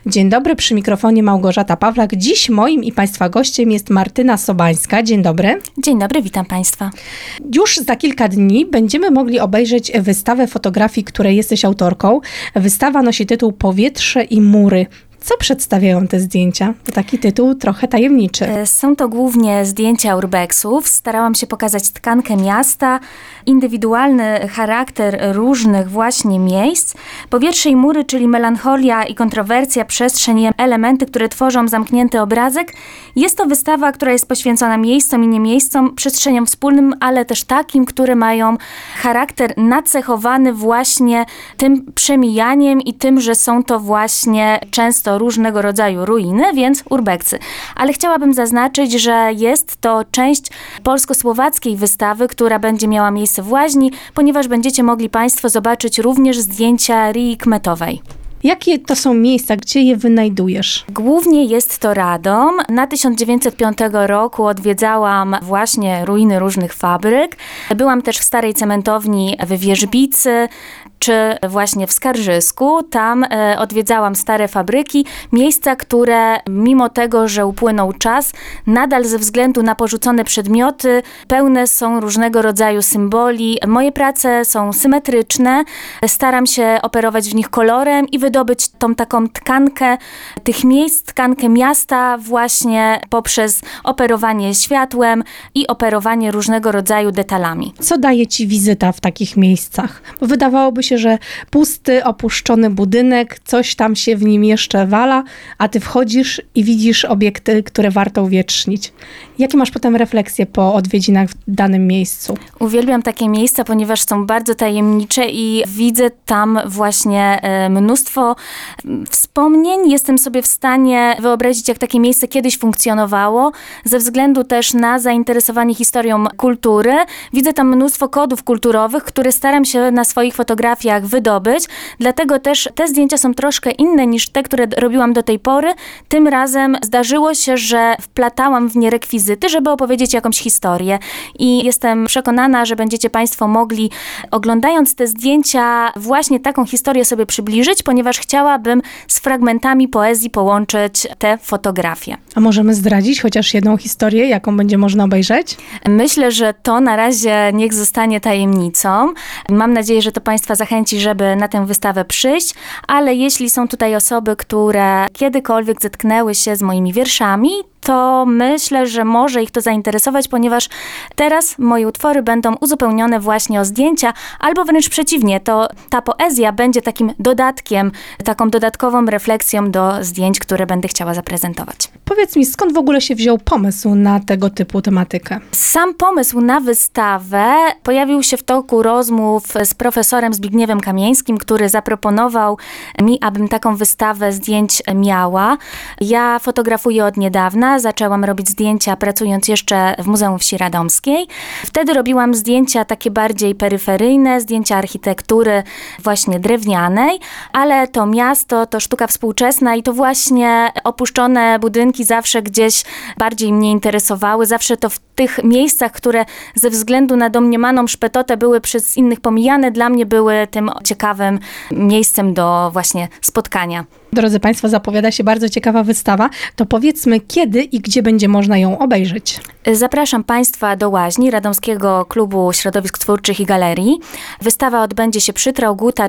Dzień dobry, przy mikrofonie Małgorzata Pawlak. Dziś moim i Państwa gościem jest Martyna Sobańska. Dzień dobry. Dzień dobry, witam Państwa. Już za kilka dni będziemy mogli obejrzeć wystawę fotografii, której jesteś autorką. Wystawa nosi tytuł Powietrze i mury. Co przedstawiają te zdjęcia? To taki tytuł trochę tajemniczy. Są to głównie zdjęcia urbexów. Starałam się pokazać tkankę miasta, indywidualny charakter różnych właśnie miejsc. Powietrze i mury, czyli melancholia i kontrowersja, przestrzeń, elementy, które tworzą zamknięty obrazek. Jest to wystawa, która jest poświęcona miejscom i nie miejscom, przestrzeniom wspólnym, ale też takim, które mają charakter nacechowany właśnie tym przemijaniem i tym, że są to właśnie często różnego rodzaju ruiny, więc urbexy. Ale chciałabym zaznaczyć, że jest to część polsko-słowackiej wystawy, która będzie miała miejsce w Łaźni, ponieważ będziecie mogli Państwo zobaczyć również zdjęcia Rii Kmetowej. Jakie to są miejsca, gdzie je wynajdujesz? Głównie jest to Radom. Na 1905 roku odwiedzałam właśnie ruiny różnych fabryk. Byłam też w starej cementowni w Wierzbicy, czy właśnie w Skarżysku. Tam odwiedzałam stare fabryki, miejsca, które mimo tego, że upłynął czas, nadal ze względu na porzucone przedmioty pełne są różnego rodzaju symboli. Moje prace są symetryczne, staram się operować w nich kolorem i wydobyć tą taką tkankę tych miejsc, tkankę miasta właśnie poprzez operowanie światłem i operowanie różnego rodzaju detalami. Co daje Ci wizyta w takich miejscach? Bo wydawałoby się, że pusty, opuszczony budynek, coś tam się w nim jeszcze wala, a ty wchodzisz i widzisz obiekty, które warto uwiecznić. Jakie masz potem refleksje po odwiedzinach w danym miejscu? Uwielbiam takie miejsca, ponieważ są bardzo tajemnicze i widzę tam właśnie mnóstwo wspomnień. Jestem sobie w stanie wyobrazić, jak takie miejsce kiedyś funkcjonowało, ze względu też na zainteresowanie historią kultury. Widzę tam mnóstwo kodów kulturowych, które staram się na swoich fotografiach wydobyć. Dlatego też te zdjęcia są troszkę inne niż te, które robiłam do tej pory. Tym razem zdarzyło się, że wplatałam w nie rekwizyty, żeby opowiedzieć jakąś historię. I jestem przekonana, że będziecie Państwo mogli, oglądając te zdjęcia, właśnie taką historię sobie przybliżyć, ponieważ chciałabym z fragmentami poezji połączyć te fotografie. A możemy zdradzić chociaż jedną historię, jaką będzie można obejrzeć? Myślę, że to na razie niech zostanie tajemnicą. Mam nadzieję, że to Państwa zachęci, żeby na tę wystawę przyjść, ale jeśli są tutaj osoby, które kiedykolwiek zetknęły się z moimi wierszami, to myślę, że może ich to zainteresować, ponieważ teraz moje utwory będą uzupełnione właśnie o zdjęcia, albo wręcz przeciwnie, to ta poezja będzie takim dodatkiem, taką dodatkową refleksją do zdjęć, które będę chciała zaprezentować. Powiedz mi, skąd w ogóle się wziął pomysł na tego typu tematykę? Sam pomysł na wystawę pojawił się w toku rozmów z profesorem Zbigniewem Kamieńskim, który zaproponował mi, abym taką wystawę zdjęć miała. Ja fotografuję od niedawna, zaczęłam robić zdjęcia pracując jeszcze w Muzeum Wsi Radomskiej. Wtedy robiłam zdjęcia takie bardziej peryferyjne, zdjęcia architektury właśnie drewnianej, ale to miasto, to sztuka współczesna i to właśnie opuszczone budynki zawsze gdzieś bardziej mnie interesowały. Zawsze to w tych miejscach, które ze względu na domniemaną szpetotę były przez innych pomijane, dla mnie były tym ciekawym miejscem do właśnie spotkania. Drodzy Państwo, zapowiada się bardzo ciekawa wystawa. To powiedzmy, kiedy i gdzie będzie można ją obejrzeć? Zapraszam Państwa do Łaźni, Radomskiego Klubu Środowisk Twórczych i Galerii. Wystawa odbędzie się przy Traugutta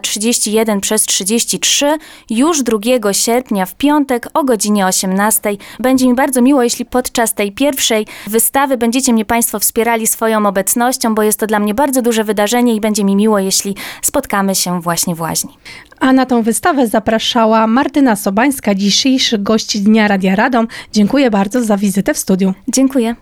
31/33 już 2 sierpnia w piątek o godzinie 18. Będzie mi bardzo miło, jeśli podczas tej pierwszej wystawy będziecie mnie Państwo wspierali swoją obecnością, bo jest to dla mnie bardzo duże wydarzenie i będzie mi miło, jeśli spotkamy się właśnie w Łaźni. A na tą wystawę zapraszała Martyna Sobańska, dzisiejszy gość Dnia Radia Radom. Dziękuję bardzo za wizytę w studiu. Dziękuję.